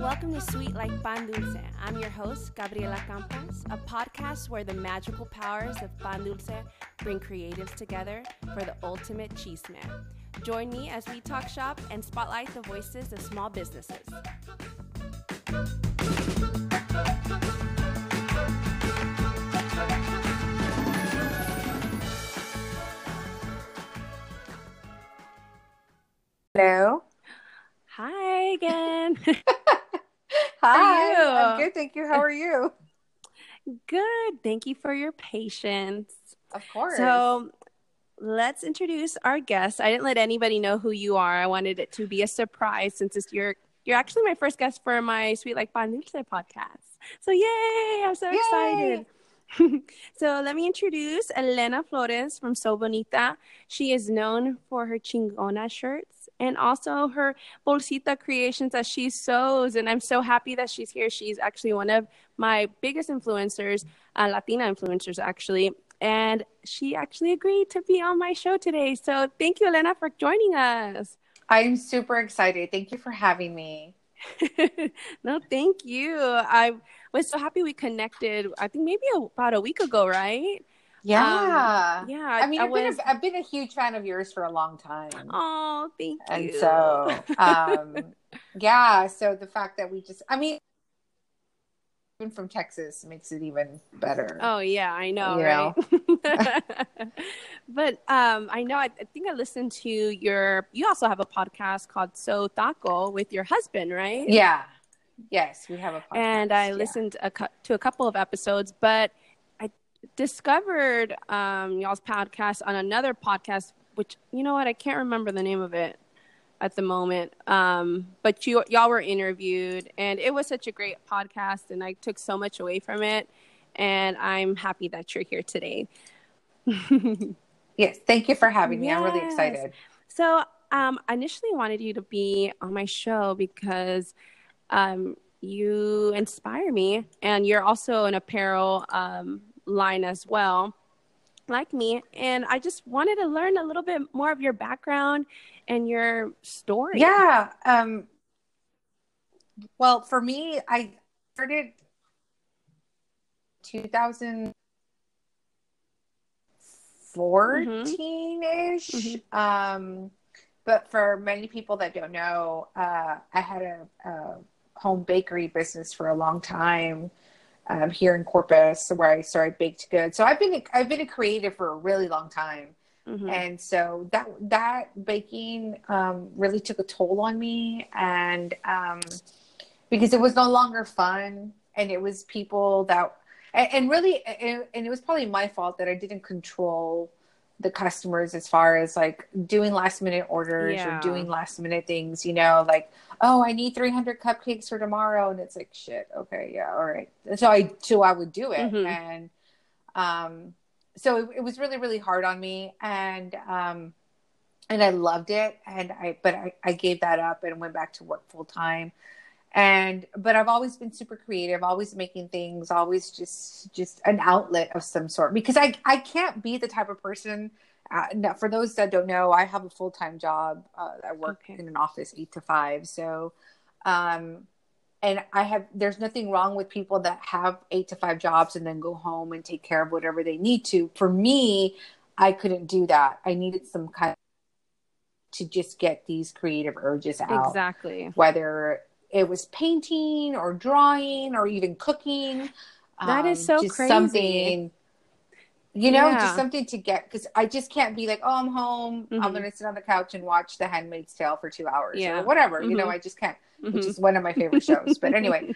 Welcome to Sweet Like Pan Dulce. I'm your host, Gabriela Campos, a podcast where the magical powers of Pan Dulce bring creatives together for the ultimate cheese man. Join me as we talk shop and spotlight the voices of small businesses. Hello. Hi again. Hi. you? I'm good, thank you. How are you? Good. Thank you for your patience. Of course. So let's introduce our guest. I didn't let anybody know who you are. I wanted it to be a surprise since you're actually my first guest for my Sweet Like Pan Dulce podcast. So yay! I'm so excited. So let me introduce Elena Flores from So Bonita. She is known for her chingona shirts and also her bolsita creations that she sews. And I'm so happy that she's here. She's actually one of my biggest influencers, Latina influencers actually. And she actually agreed to be on my show today. So thank you, Elena, for joining us. I'm super excited. Thank you for having me. No, thank you. I was so happy we connected. I think maybe about a week ago, right? Yeah. Yeah. I mean, I've been a huge fan of yours for a long time. Oh, thank you. And so, yeah. So the fact that even from Texas makes it even better. Oh yeah, I know, you right? But I know. I think I listened to you also have a podcast called So Taco with your husband, right? Yeah. Yes, we have a podcast. And I listened to a couple of episodes, but I discovered y'all's podcast on another podcast, which, you know what, I can't remember the name of it at the moment. But y'all were interviewed, and it was such a great podcast, and I took so much away from it, and I'm happy that you're here today. Yes, thank you for having me. I'm really excited. So I initially wanted you to be on my show because you inspire me, and you're also an apparel line as well, like me. And I just wanted to learn a little bit more of your background and your story. Yeah. Well, for me, I started 2014-ish. Mm-hmm. But for many people that don't know, I had a home bakery business for a long time here in Corpus, where I baked goods. So I've been a creative for a really long time. Mm-hmm. And so that baking really took a toll on me, and because it was no longer fun, and it was people that, and it was probably my fault that I didn't control the customers as far as like doing last minute orders or doing last minute things, like, oh, I need 300 cupcakes for tomorrow. And it's like, shit. Okay. Yeah. All right. And so I would do it. Mm-hmm. And, so it was really, really hard on me, and I loved it. But I gave that up and went back to work full time. But I've always been super creative, always making things, always just an outlet of some sort, because I can't be the type of person. For those that don't know, I have a full-time job. I work in an office 8 to 5. So, and there's nothing wrong with people that have 8 to 5 jobs and then go home and take care of whatever they need to. For me, I couldn't do that. I needed some kind of to just get these creative urges out. Exactly. Whether it was painting or drawing or even cooking. That is so just crazy. Something, just something to get, because I just can't be like, oh, I'm home. Mm-hmm. I'm going to sit on the couch and watch The Handmaid's Tale for 2 hours or whatever. Mm-hmm. I just can't, which is one of my favorite shows. But anyway,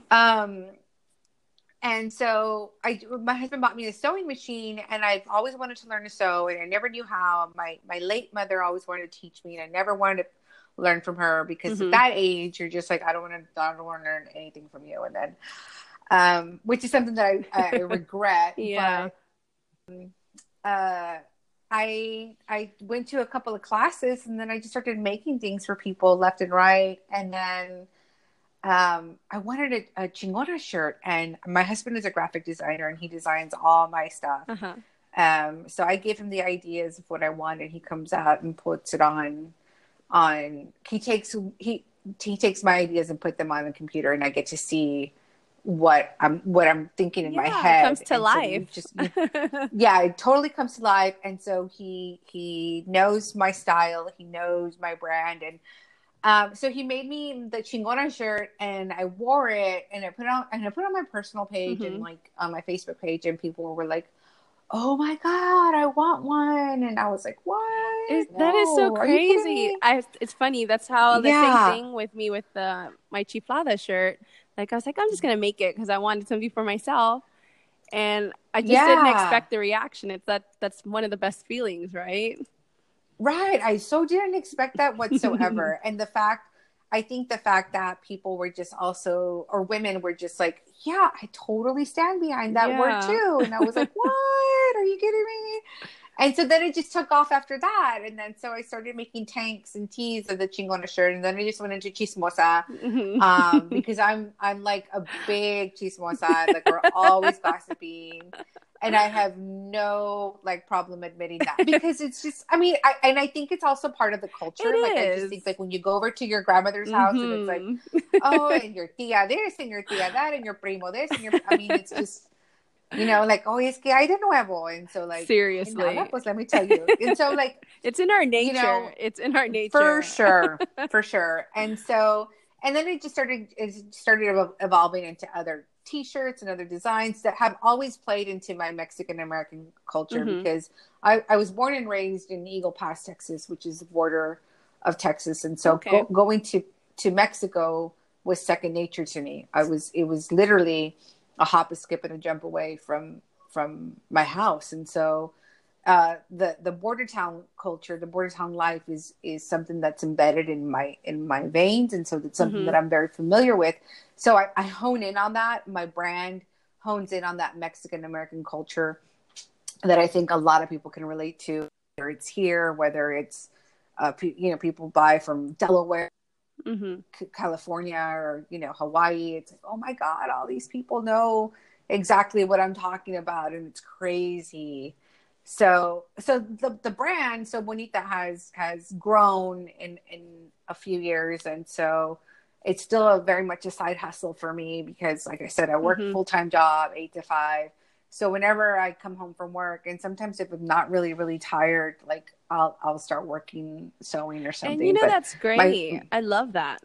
and so my husband bought me a sewing machine, and I've always wanted to learn to sew, and I never knew how. My late mother always wanted to teach me, and I never wanted to learn from her, because at that age you're just like, I don't want to learn anything from you. And then which is something that I regret. But I went to a couple of classes, and then I just started making things for people left and right. And then I wanted a chingona shirt, and my husband is a graphic designer, and he designs all my stuff. So I gave him the ideas of what I want, and he comes out and puts it on he takes my ideas and put them on the computer, and I get to see what I'm thinking in my It head. comes to And life. yeah, it totally comes to life. And so he knows my style, he knows my brand, and so he made me the Chingona shirt, and I wore it, and I put it on my personal page and like on my Facebook page, and people were like, "Oh my God, I want one!" And I was like, "What? That is so No, are you kidding crazy. me?" It's funny. That's how the same Yeah, thing with me with my Chiflada shirt. Like I was like, I'm just gonna make it because I wanted something for myself, and I just didn't yeah. expect the reaction. That's one of the best feelings, right? Right. I so didn't expect that whatsoever. And I think the fact that people were just also, or women were just like, yeah, I totally stand behind that word Yeah. too. And I was like, what? Are you kidding me? And so then it just took off after that. And then so I started making tanks and tees of the Chingona shirt. And then I just went into chismosa, because I'm like a big chismosa. Like we're always gossiping. And I have no like problem admitting that, because it's just, I mean, I think it's also part of the culture. It Like I just is. think like when you go over to your grandmother's house and it's like, oh, and your tia this and your tia that and your primo this and I mean, it's just, like, oh, es que hay de nuevo. And so like, Seriously. nada, pues let me tell you. And so like, it's in our nature. It's in our nature. For sure. And so, and then it started evolving into other t-shirts and other designs that have always played into my Mexican American culture, because I was born and raised in Eagle Pass, Texas, which is the border of Texas. And so going to Mexico was second nature to me. It was literally a hop, a skip, and a jump away from my house. And so the border town culture, the border town life is something that's embedded in my veins, and so it's something that I'm very familiar with. So I hone in on that. My brand hones in on that Mexican American culture that I think a lot of people can relate to, whether it's here, whether it's people buy from Delaware, California, or Hawaii. It's like, oh my God, all these people know exactly what I'm talking about, and it's crazy. So the brand, so Bonita has grown in a few years, and so it's still very much a side hustle for me, because like I said, I work a full-time job, 8 to 5. So whenever I come home from work, and sometimes if I'm not really, really tired, like I'll start working, sewing or something. And but that's great. I love that.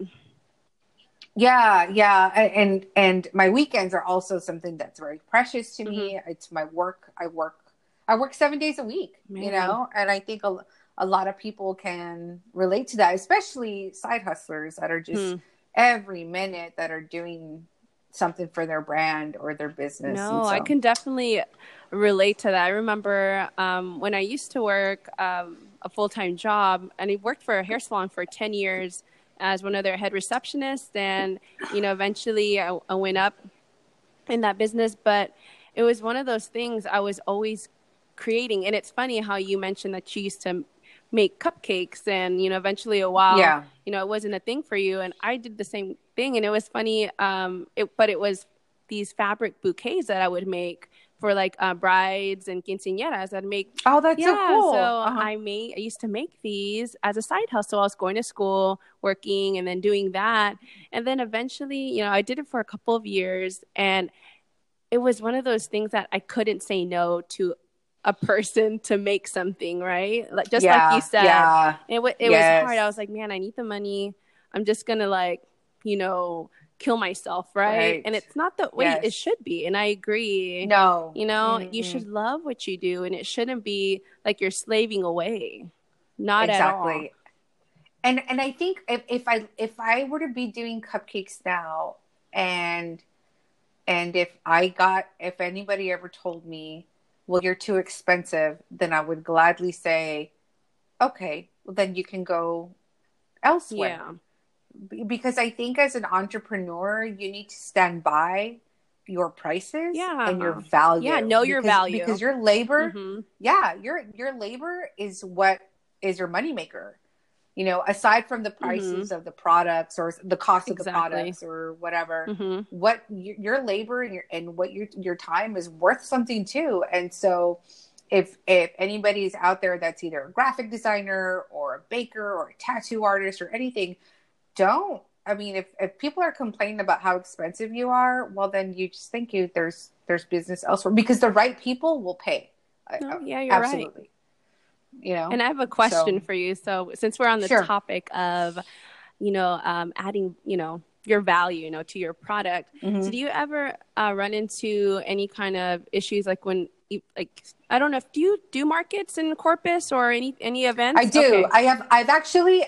Yeah. And my weekends are also something that's very precious to me. It's my work. I work 7 days a week, and I think a lot of people can relate to that, especially side hustlers that are just every minute that are doing something for their brand or their business. No, I can definitely relate to that. I remember when I used to work a full-time job, and I worked for a hair salon for 10 years as one of their head receptionists. And, eventually I went up in that business, but it was one of those things I was always creating. And it's funny how you mentioned that you used to make cupcakes, and eventually a while it wasn't a thing for you, and I did the same thing. And it was funny, but it was these fabric bouquets that I would make for like brides and quinceañeras. I'd make so cool. So I used to make these as a side hustle. I was going to school, working, and then doing that, and then eventually I did it for a couple of years, and it was one of those things that I couldn't say no to a person to make something, right? Like like you said, it was hard. I was like, man, I need the money. I'm just gonna kill myself, right? And it's not the way it should be. And I agree. No, you should love what you do, and it shouldn't be like you're slaving away. Not at all. And I think if I were to be doing cupcakes now, and if anybody ever told me, well, you're too expensive, then I would gladly say, okay, well, then you can go elsewhere. Because I think as an entrepreneur, you need to stand by your prices and your value. Yeah, know your value. Because your labor, your labor is what is your moneymaker. Aside from the prices of the products or the cost of the products or whatever, what your labor and what your time is worth something too. And so if anybody's out there that's either a graphic designer or a baker or a tattoo artist or anything, don't I mean, if people are complaining about how expensive you are, well, then you just think there's business elsewhere, because the right people will pay. No, yeah, you're right. Absolutely. You know, And I have a question so for you. So since we're on the sure. topic of, adding, your value, to your product, so do you ever run into any kind of issues like when, I don't know, do you do markets in Corpus or any events? I do. Okay. I've actually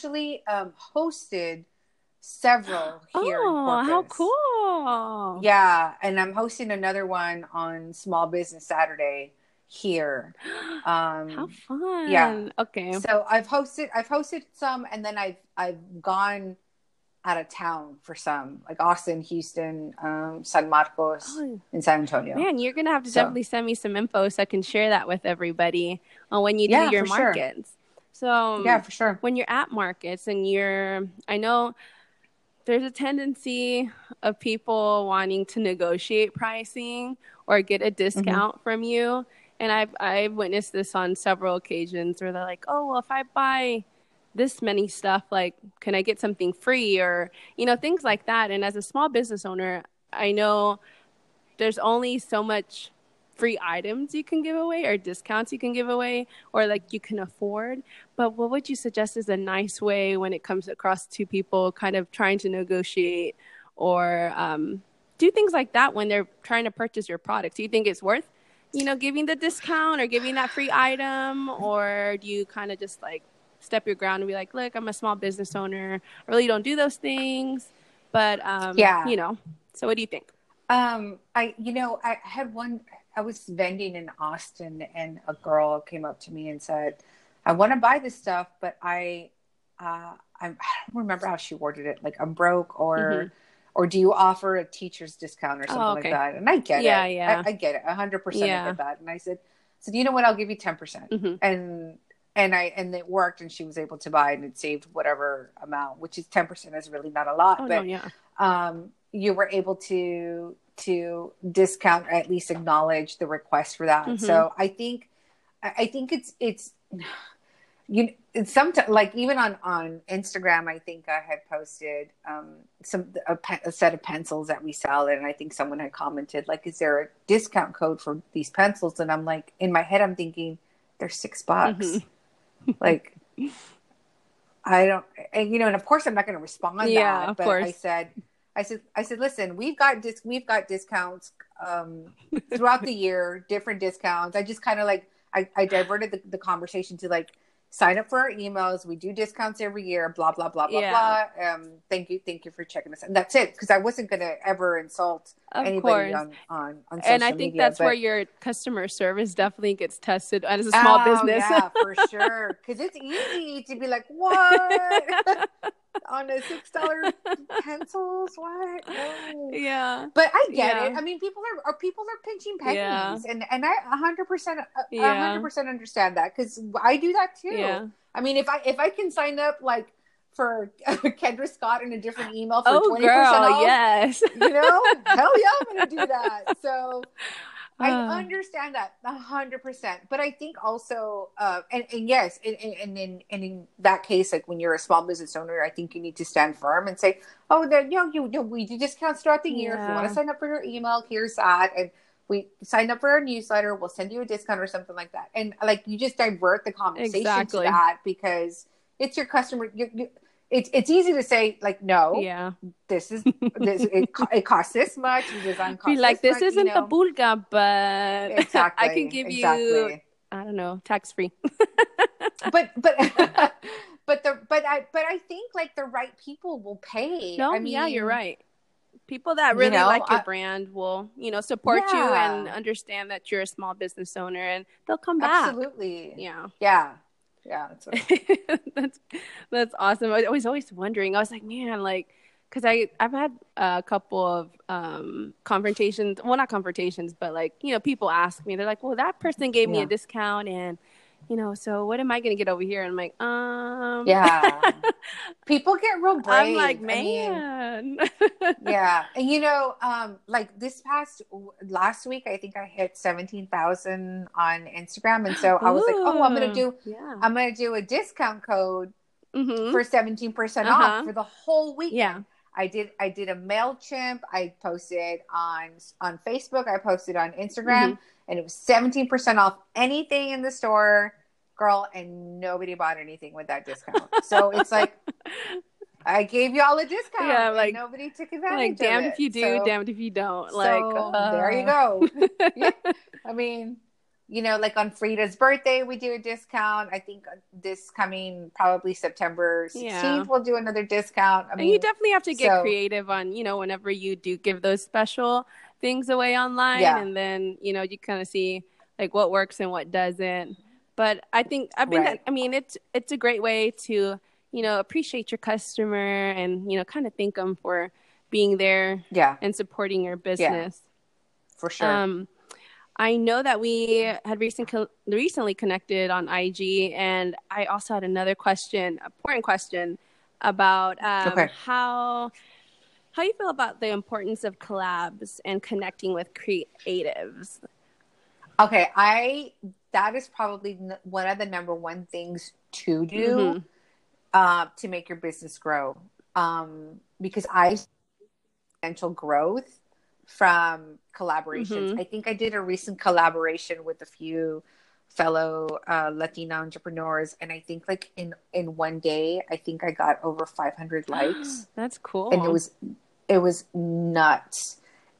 hosted several here in Corpus. How cool. Yeah, and I'm hosting another one on Small Business Saturday here. How fun. Yeah. Okay. So I've hosted some, and then I've gone out of town for some, like Austin, Houston, San Marcos, and San Antonio. Man, you're gonna have to definitely send me some info so I can share that with everybody when you do your markets. Sure. So yeah, for sure. When you're at markets and I know there's a tendency of people wanting to negotiate pricing or get a discount from you. And I've witnessed this on several occasions where they're like, oh, well, if I buy this many stuff, like, can I get something free, or, things like that. And as a small business owner, I know there's only so much free items you can give away or discounts you can give away or like you can afford. But what would you suggest is a nice way when it comes across to people kind of trying to negotiate or do things like that when they're trying to purchase your products? Do you think it's worth, giving the discount or giving that free item, or do you kind of just like step your ground and be like, look, I'm a small business owner. I really don't do those things. But, so what do you think? I had I was vending in Austin, and a girl came up to me and said, I want to buy this stuff, but I don't remember how she worded it. Like, I'm broke, or do you offer a teacher's discount or something like that? And I get it. Yeah. I get it. 100% I get that. And I said, you know what? I'll give you 10%. And it worked, and she was able to buy, and it saved whatever amount, which is 10% is really not a lot, you were able to discount, or at least acknowledge the request for that. So I think it's sometimes, like, even on Instagram, I think I had posted a set of pencils that we sell, and I think someone had commented, like, is there a discount code for these pencils? And I'm like, in my head, I'm thinking, they're $6. Like, I don't, and of course I'm not going to respond that, but I said, listen, we've got discounts throughout the year, different discounts. I just kind of like, I diverted the conversation to like, sign up for our emails. We do discounts every year, blah, blah, blah, blah, blah. Thank you for checking us. And that's it. Because I wasn't going to ever insult anybody on social media. And I think that's where your customer service definitely gets tested as a small business. Yeah, for sure. Because it's easy to be like, what? On a $6 pencils? What? No. Yeah. But I get it. I mean, people are pinching pennies, and I 100% understand that, because I do that too. Yeah. I mean, if I can sign up like for Kendra Scott in a different email for 20% off, yes, hell yeah, I'm gonna do that. So I understand that 100%, but I think also, and yes, and in that case, like when you're a small business owner, I think you need to stand firm and say, oh, we do discounts throughout the year. If you want to sign up for your email, here's that, and we signed up for our newsletter, we'll send you a discount or something like that. And like, you just divert the conversation to that, because it's your customer. It's easy to say like, no, this it costs this much. The design costs like, this much, isn't the pulga, but I can give you, I don't know, tax free. but I think like the right people will pay. No, you're right. People that really like your brand will, support you and understand that you're a small business owner, and they'll come back. Absolutely. Yeah. That's that's awesome. I was always wondering. I was like, man, like, because I've had a couple of confrontations. Well, not confrontations, but like, people ask me. They're like, well, that person gave me a discount, and so what am I going to get over here? And I'm like, people get real brave. I'm like, man. And like last week, I think I hit 17,000 on Instagram. And so I was like, oh, I'm going to do a discount code for 17% off for the whole weekend. Yeah. I did a MailChimp. I posted on Facebook. I posted on Instagram, and it was 17% off anything in the store, girl, and nobody bought anything with that discount. So it's like, I gave y'all a discount, yeah, like, and nobody took advantage like, of damned it. if you do, damned if you don't. Like, there you go. Yeah. I mean, you know, like on Frida's birthday, we do a discount. I think this coming probably September 16th, we'll do another discount. I mean, and you definitely have to get creative on, you know, whenever you do give those special things away online, and then, you know, you kind of see like what works and what doesn't. But I think I mean, it's a great way to, you know, appreciate your customer and, you know, kind of thank them for being there and supporting your business. Yeah, for sure. I know that we had recently connected on IG, and I also had another important question about how you feel about the importance of collabs and connecting with creatives. Okay, that is probably one of the number one things to do to make your business grow, because I see potential growth from collaborations. I think I did a recent collaboration with a few fellow Latina entrepreneurs, and I think like in one day, I think I got over 500 likes. That's cool. And it was nuts.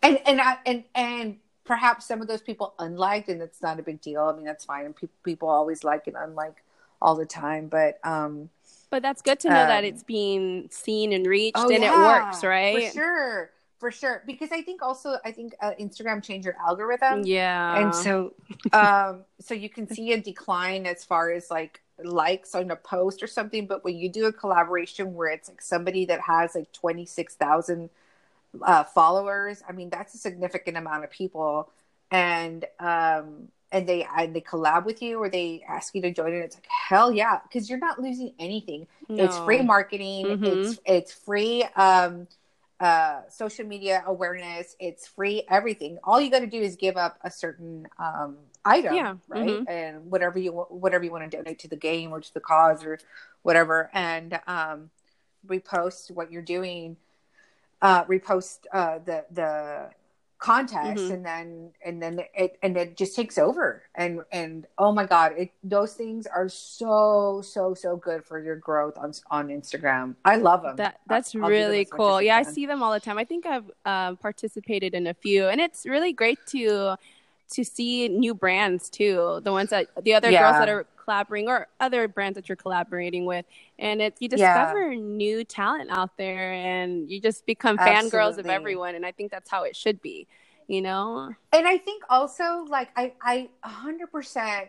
And perhaps some of those people unliked, and it's not a big deal. I mean, that's fine. And people always like and unlike all the time, but that's good to know that it's being seen and reached, and it works, right? For sure. Because I think Instagram changed your algorithm. Yeah. And so, so you can see a decline as far as like likes on a post or something. But when you do a collaboration where it's like somebody that has like 26,000 followers, I mean, that's a significant amount of people. And they collab with you, or they ask you to join it. It's like, hell yeah. Cause you're not losing anything. No. It's free marketing. It's free, social media awareness. It's free everything. All you got to do is give up a certain item, right? And whatever you want to donate to the game or to the cause or whatever, and repost what you're doing. Repost the contest, and then it just takes over. And oh my God, those things are so good for your growth on Instagram. I love them. That's really cool. Yeah, I see them all the time. I think I've participated in a few, and it's really great to see new brands too. The ones that the other girls that are collaborating, or other brands that you're collaborating with, and you discover new talent out there, and you just become fangirls of everyone. And I think that's how it should be, you know. And I think also, like, I 100%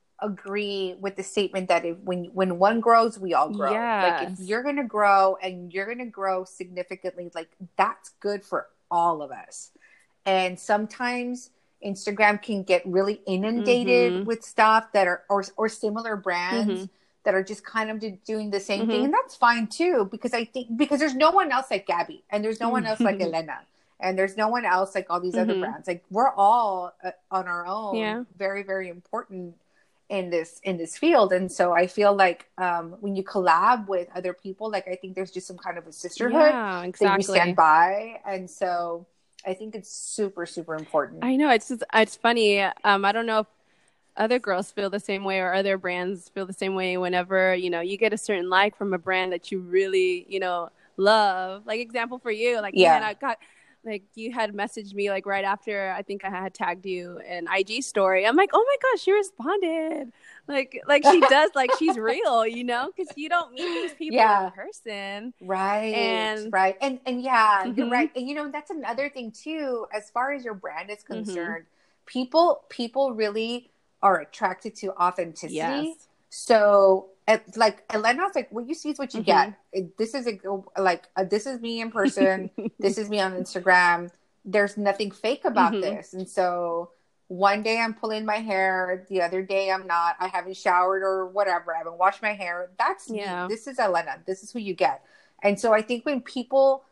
agree with the statement that when one grows, we all grow. Like, if you're gonna grow and you're gonna grow significantly, like, that's good for all of us. And sometimes Instagram can get really inundated with stuff that are or similar brands that are just kind of doing the same thing, and that's fine too, because there's no one else like Gabby, and there's no one else like Elena, and there's no one else like all these other brands. Like, we're all on our own, very, very important in this field. And so I feel like when you collab with other people, like, I think there's just some kind of a sisterhood that you stand by, and so I think it's super, super important. I know. It's funny. I don't know if other girls feel the same way, or other brands feel the same way whenever, you know, you get a certain like from a brand that you really, you know, love. Like, example for you, like, man, I got, like, you had messaged me like right after I think I had tagged you in IG story. I'm like, oh my gosh, she responded. Like she does, like, she's real, you know, because you don't meet these people in person. Right. And you're right. And, you know, that's another thing too, as far as your brand is concerned, people really are attracted to authenticity. Yes. So, like, Elena's like, what you see is what you get. This is this is me in person. This is me on Instagram. There's nothing fake about this. And so one day I'm pulling my hair, the other day I'm not. I haven't showered or whatever. I haven't washed my hair. That's me. This is Elena. This is who you get. And so I think when people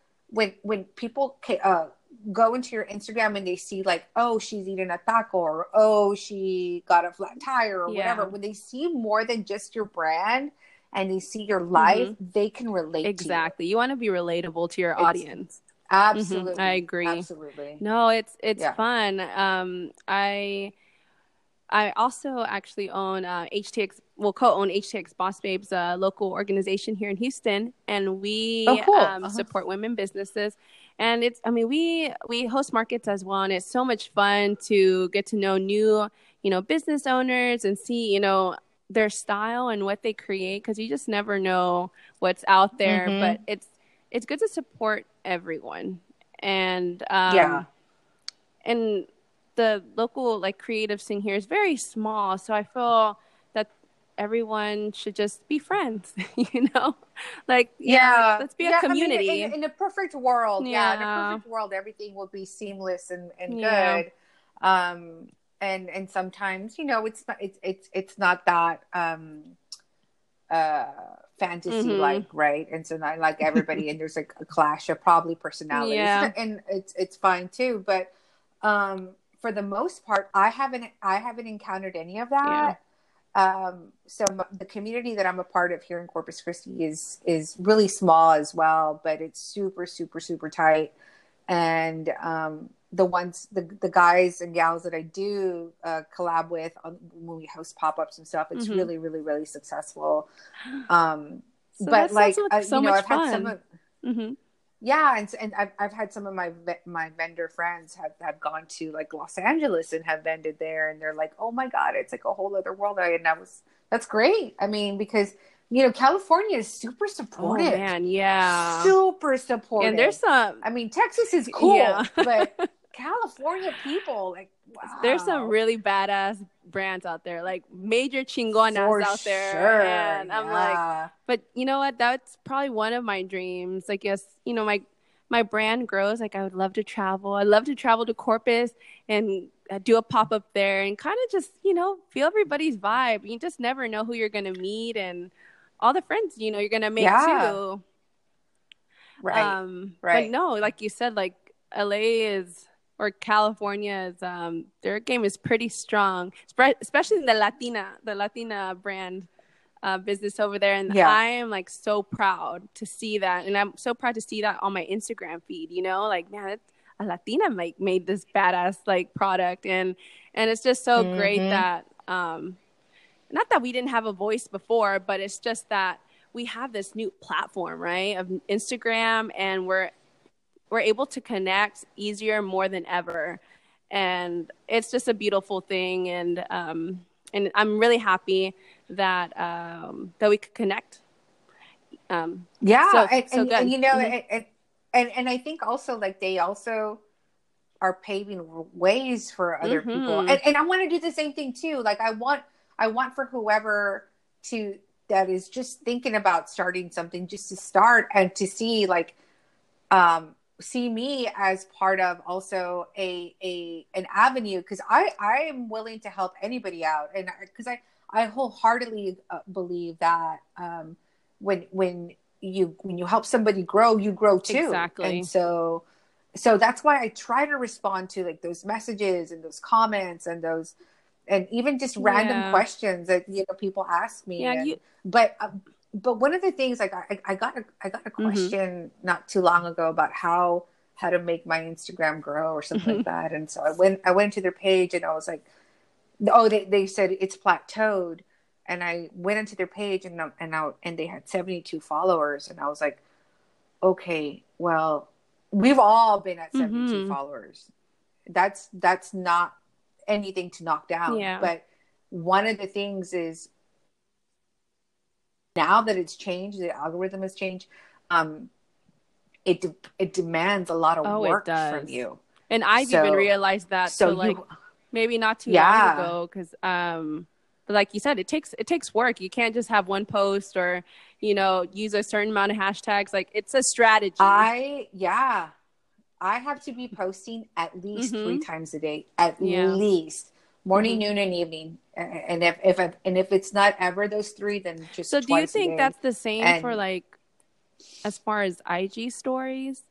go into your Instagram and they see, like, oh, she's eating a taco, or oh, she got a flat tire, or whatever, when they see more than just your brand and they see your life, Mm-hmm. they can relate to you. Exactly. You want to be relatable to your It's audience. Mm-hmm. I absolutely, agree. absolutely. No, it's Yeah. fun. I also actually own HTX, well, co-own HTX Boss Babes, a local organization here in Houston, and Oh, we cool. support women businesses. And it's, I mean, we host markets as well, and it's so much fun to get to know new, business owners and see, their style and what they create, because you just never know what's out there. But Mm-hmm. it's good to support everyone, and Yeah. and the local like creative scene here is very small, so I feel that everyone should just be friends. Like, yeah, Yeah. let's be a Yeah. I mean, community. in a perfect world, yeah, in a Yeah, perfect world, everything will be seamless and yeah. good. Um, and sometimes, it's not that, uh, fantasy Mhm. like, right? And so not like everybody, and there's like a clash of probably personalities, Yeah, and it's fine too. But, for the most part, I haven't encountered any of yeah. that. So the community that I'm a part of here in Corpus Christi is really small as well, but it's super, super, super tight. And the guys and gals that I do collab with when we host pop-ups and stuff, it's Mhm. really, really, really successful. Um, So but that sounds like, like so much I've had some fun. of, Mhm. yeah, and I've had some of my vendor friends have gone to like Los Angeles and have vended there, and they're like, oh my God, it's like a whole other world. And that's great. I mean, because California is super Oh supportive, man, yeah. super And there's supportive. some, I mean, Texas is yeah. cool, but California people, like, There's some wow, really badass brands out there, like major chingonas for out there. sure, And I'm like, yeah. but you know what? That's probably one of my dreams. Like, yes, my brand grows. Like, I would love to travel. I'd love to travel to Corpus and do a pop up there and kind of just, feel everybody's vibe. You just never know who you're going to meet and all the friends, you're going to make Yeah, too. right, But right. no, like you said, like LA is or California is their game is pretty strong, especially in the Latina brand business over there. And Yeah. I am like so proud to see that, and I'm so proud to see that on my Instagram feed. Like, man, it's a Latina like made this badass like product, and it's just so great Mm-hmm. that not that we didn't have a voice before, but it's just that we have this new platform, right, of Instagram, and we're able to connect easier more than ever, and it's just a beautiful thing. And I'm really happy that we could connect. Yeah, So so and good. Mm-hmm. and I think also like they also are paving ways for other people, Mm-hmm. and I want to do the same thing too. Like I want for whoever to that is just thinking about starting something, just to start and to see like see me as part of also a an avenue, because I am willing to help anybody out, and because I wholeheartedly believe that when you help somebody grow, you grow too. And Exactly. so that's why I try to respond to like those messages and those comments and those, and even just random Yeah. questions that people ask Yeah. me. You. And but one of the things, like I got a Mm-hmm. question not too long ago about how to make my Instagram grow or something Mm-hmm. like that. And so I went to their page and I was like, oh, they said it's plateaued. And I went into their page and they had 72 followers. And I was like, okay, well, we've all been at 72 Mm-hmm. followers. That's not anything to knock down. Yeah. But one of the things is, now that it's changed, the algorithm has changed. Um, it demands a lot of Oh, it work from does. you. And I've even So realized that so to like you maybe not too long yeah. ago, because but like you said, it takes work. You can't just have one post or use a certain amount of hashtags. Like, it's a strategy. Yeah, I have to be posting at least three Mm-hmm. times a day, at Yeah. least morning, Mm-hmm. noon, and evening. And if it's not ever those three, then So just do you twice a think day. that's the same for And like as far as IG stories?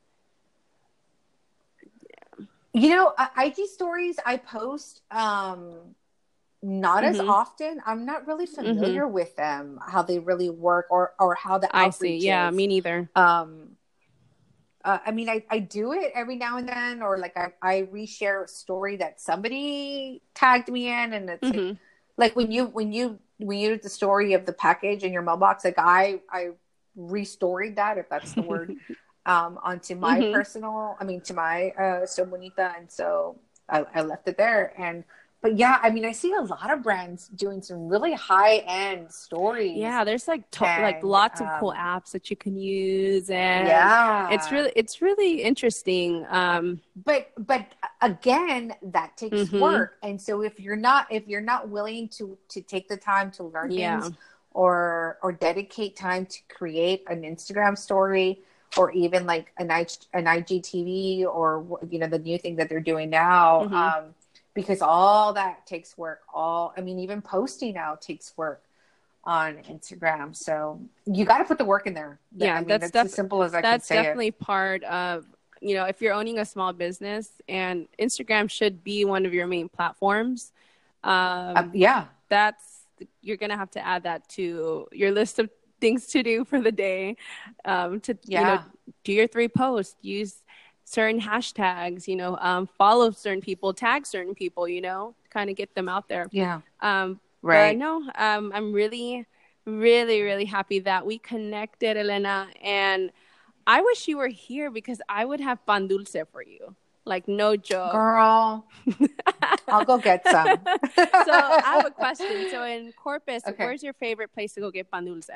IG stories I post. not as Mm-hmm. often. I'm not really Mm-hmm. familiar with them, how they really work, or how the I see. outreach Yeah, is. me neither. I mean, I do it every now and then, or like I reshare a story that somebody tagged me in, and it's Mm-hmm. like when you did the story of the package in your mailbox, like I restoried that, if that's the word, onto my Mm-hmm. personal, I mean, to my So Bonita, and so I left it there. And but yeah, I mean, I see a lot of brands doing some really high end stories, Yeah, there's like like and lots of cool apps that you can use, and yeah. it's really interesting. But again, that takes Mm-hmm. work. And so if you're not willing to take the time to learn Yeah. things, or dedicate time to create an Instagram story, or even like an IGTV, or the new thing that they're doing now, Mm-hmm. because all that takes work. I mean, even posting now takes work on Instagram. So you got to put the work in there. I Yeah, mean, that's as simple as I can that's say it. definitely part of, if you're owning a small business, and Instagram should be one of your main platforms. Um, Yeah. that's You're gonna have to add that to your list of things to do for the day. To Yeah. do your 3 posts, use certain hashtags, follow certain people, tag certain people, kind of get them out there. Yeah. But Right. no, I'm really, really, really happy that we connected, Elena. And I wish you were here because I would have pan dulce for you. Like, no joke. Girl, I'll go get some. So I have a question. So in Corpus, Okay. where's your favorite place to go get pan dulce?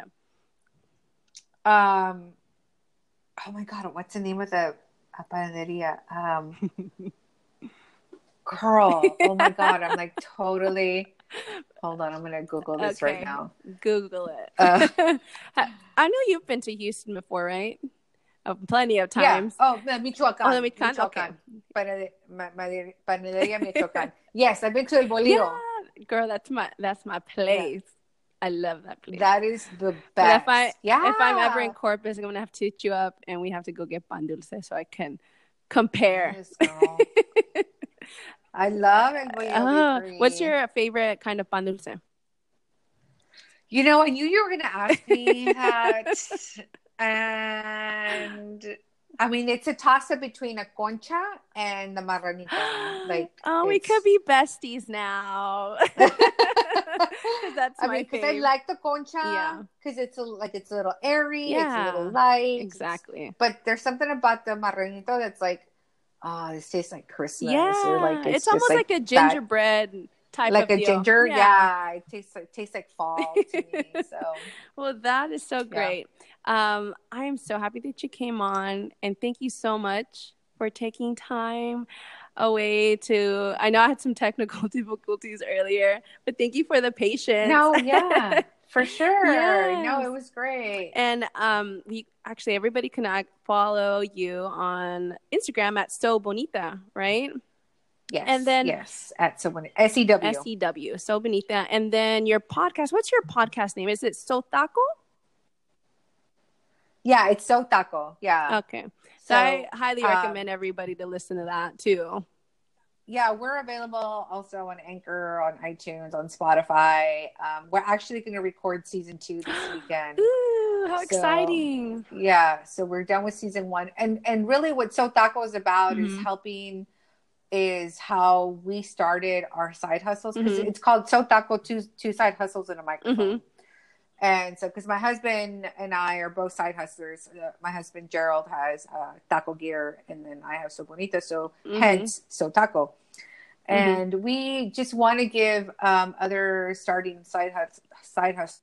Um, oh my God, what's the name of the panaderia? Girl, oh my God, I'm like totally. Hold on, I'm gonna Google this right Okay, now. Google Uh, it. I know you've been to Houston before, right? Plenty of yeah. times. Oh, Oh, the Michoacan, Michoacan? Okay. Michoacan. Panaderia Michoacan. Yes, I've been to El Yeah, Bolillo. girl, that's my Yeah, place. I love that place. that is the But best. if I'm ever in Yeah. Corpus, I'm gonna have to hit you up, and we have to go get pan dulce so I can compare. Yes, girl. I love El Bolillo What's Bakery. your favorite kind of pan dulce? I knew you were going to ask me that. And I mean, it's a toss up between a concha and the marranita. Like, Oh, we could it's. be besties now. Because that's I my mean, because I fave. like the concha Yeah. because it's a little airy, it's a little Yeah. light. Exactly. But there's something about the marranito that's like, oh, this tastes like Christmas, or like Yeah. it's It's just almost like like a that. gingerbread type Like of a deal. ginger, Yeah. yeah. It tastes like fall to me. So Well, that is so yeah. great. I am so happy that you came on, and thank you so much for taking time away to. I know I had some technical difficulties earlier, but thank you for the patience. No, yeah, for sure. No, Yes. it was great. And we actually everybody can follow you on Instagram at So Bonita, right? And Yes, then yes. At someone SEW. SEW, So Bonita. And then your podcast. What's your podcast name? Is it So Taco? Yeah, it's So Taco. Yeah. Okay. So I So highly recommend everybody to listen to that too. yeah, we're available also on Anchor, on iTunes, on Spotify. We're actually going to record season 2 this weekend. Ooh, how So exciting. yeah, so we're done with season 1, and really what So Taco is about Mm-hmm. is how we started our side hustles, because Mm-hmm. it's called So Taco, two side hustles and a microphone. Mm-hmm. And so, because my husband and I are both side hustlers, my husband Gerald has Taco Gear, and then I have So Bonita, so Mm-hmm. hence So Taco. Mm-hmm. And we just want to give other starting side hustle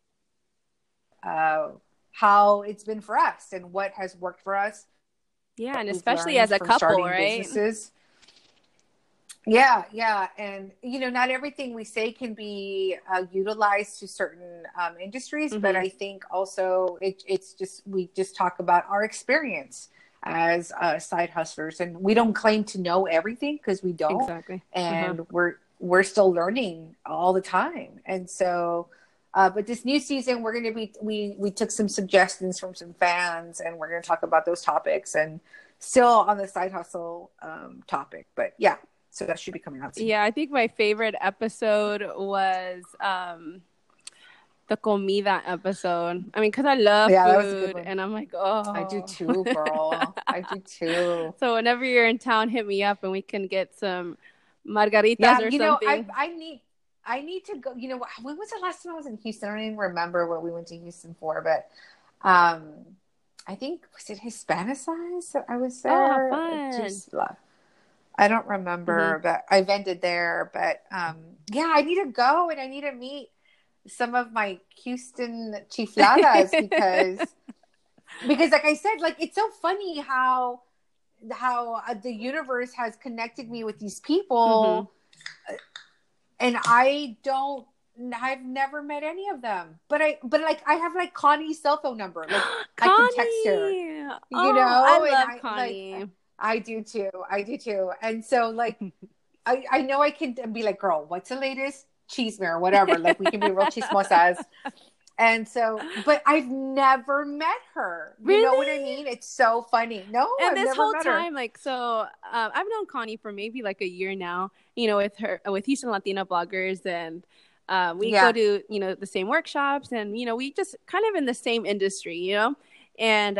how it's been for us and what has worked for us. Yeah, and What we've especially learned as a from couple, starting right? businesses. Yeah, yeah. And, not everything we say can be utilized to certain industries, but Mm-hmm. I think also it's just, we just talk about our experience as side hustlers, and we don't claim to know everything, because we don't. Exactly. Uh-huh. And we're still learning all the time. And so, but this new season, we're going to be, we took some suggestions from some fans, and we're going to talk about those topics, and still on the side hustle topic, but yeah. So that should be coming out soon. Yeah, I think my favorite episode was the comida episode. I mean, because I love food, and I'm like, oh. I do too, girl. I do too. So whenever you're in town, hit me up and we can get some margaritas or something. I need to go. You know, when was the last time I was in Houston? I don't even remember what we went to Houston for, but I think, was it Hispanicize that I was there? Oh, fun. I don't remember, but I've ended there. But yeah, I need to go and I need to meet some of my Houston chifladas because like I said, like it's so funny how the universe has connected me with these people, and I've never met any of them, but like I have like Connie's cell phone number, like Connie. I can text her, you know. I love Connie. Like, I do too, and so like I know I can be like, girl, what's the latest chisme or whatever, like we can be real chismosas. And so, but I've never met her. You really? know what I mean? It's so funny. No, and I've this never whole met time, her. like, so I've known Connie for maybe like a year now. You know, with Houston Latina bloggers, and we go to the same workshops, and we just kind of in the same industry, And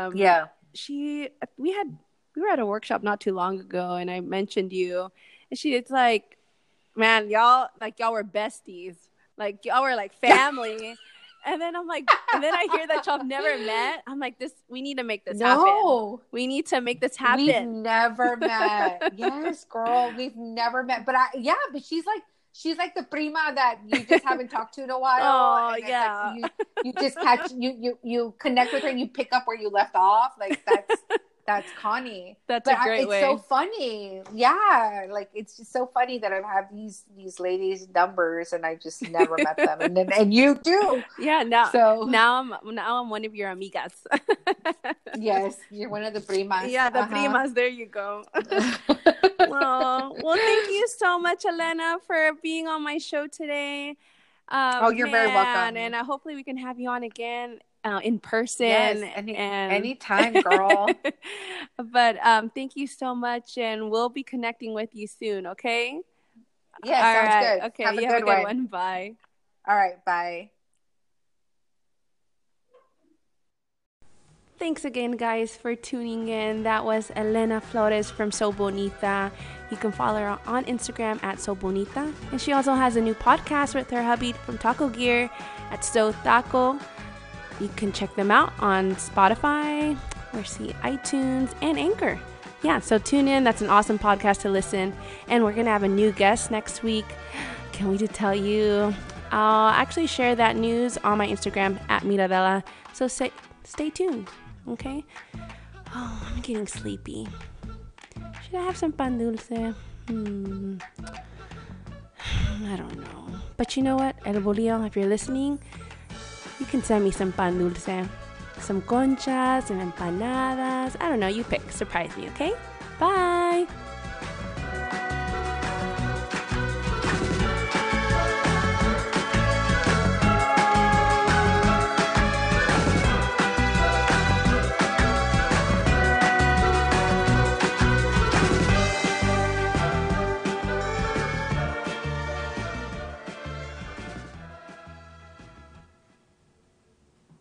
we were at a workshop not too long ago, and I mentioned you, and it's like, man, y'all were besties. Like, y'all were like family. And then I'm like, and then I hear that y'all have never met. I'm like, we need to make this happen. We need to make this happen. We've never met. Yes, girl, we've never met. But but she's like the prima that you just haven't talked to in a while. Oh, yeah. Like you just you connect with her and you pick up where you left off. Like that's Connie. That's a great way. It's so funny. Yeah. Like, it's just so funny that I have these ladies' numbers and I just never met them. And you do. Yeah. Now I'm one of your amigas. Yes. You're one of the primas. Yeah. The primas. There you go. Well, thank you so much, Elena, for being on my show today. You're very welcome. And hopefully we can have you on again. In person. Yes, anytime, girl. But thank you so much, and we'll be connecting with you soon, okay? Yes, sounds good. Okay, have a good one. Bye. All right, bye. Thanks again, guys, for tuning in. That was Elena Flores from So Bonita. You can follow her on Instagram at So Bonita. And she also has a new podcast with her hubby from Taco Gear at So Taco. You can check them out on Spotify, iTunes, and Anchor. Yeah, so tune in. That's an awesome podcast to listen. And we're going to have a new guest next week. Can't wait to tell you. I'll actually share that news on my Instagram at Miradela. So stay tuned, okay? Oh, I'm getting sleepy. Should I have some pan dulce? I don't know. But you know what? El Bolillo, if you're listening, you can send me some pan dulce, some conchas, some empanadas. I don't know. You pick. Surprise me, okay? Bye.